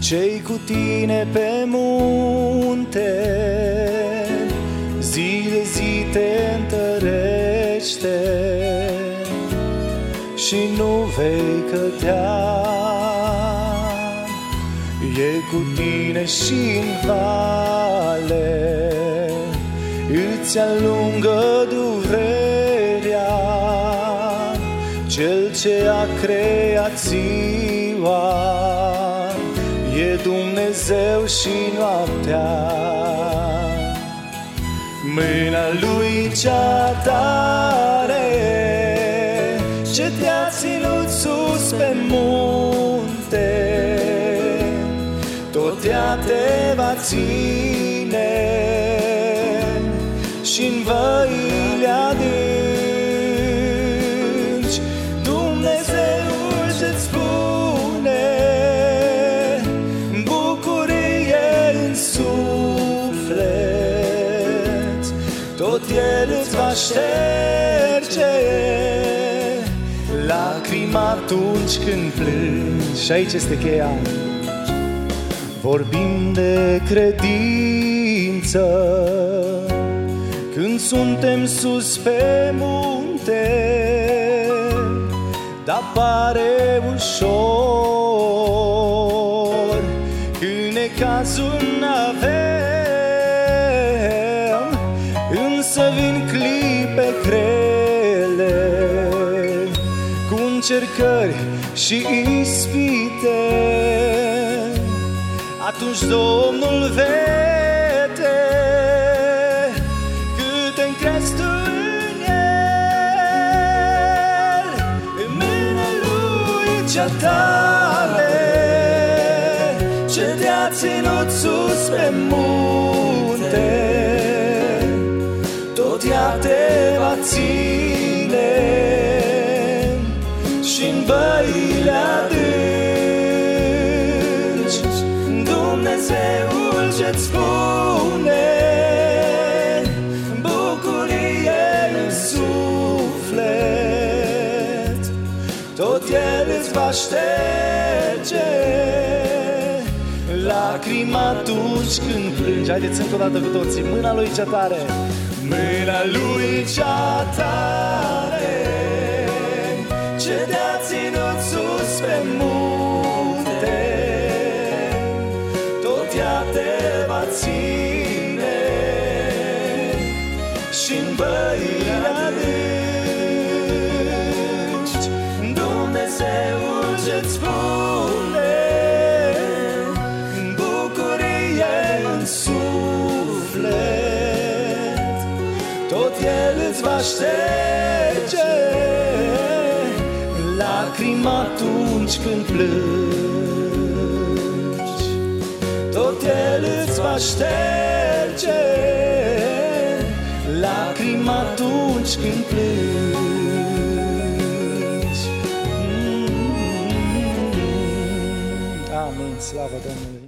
Ce-i cu tine pe munte, zi de zi te întărește și nu vei cădea. E cu tine și-n vale, îți alungă durerea. Cel ce a creat ziua e Dumnezeu și noaptea. Mâna lui cea tare ce te-a ținut sus pe munte, tot ea te va ține și-n văile adânci. Dumnezeul ce-ți spune bucurie în suflet, tot El îți va șterge lacrima atunci când plângi. Și aici este cheia. Vorbim de credință când suntem sus pe munte, dar pare ușor când necazul n-avem. Însă vin clipe grele cu încercări și ispite. Atunci Domnul vede cât încrezi tu în El. În mâna Lui cea tare ce te-a ținut sus pe munte, tot ea te va ține și-n văile adânci. Dumnezeul ce-ți spune bucurie în suflet, tot El îți va șterge lacrima atunci când plângi. Haideți încă o dată cu toții. Mâna Lui cea tare, mâna Lui cea tare ce te-a ținut sus pe munte, ea te va ține și-n văile adânci. Dumnezeul ce-ți spune bucurie în suflet, tot El îți va șterge lacrima atunci când plângi. Tot El îți va șterge lacrima atunci când plângi. Amin, slavă Domnului.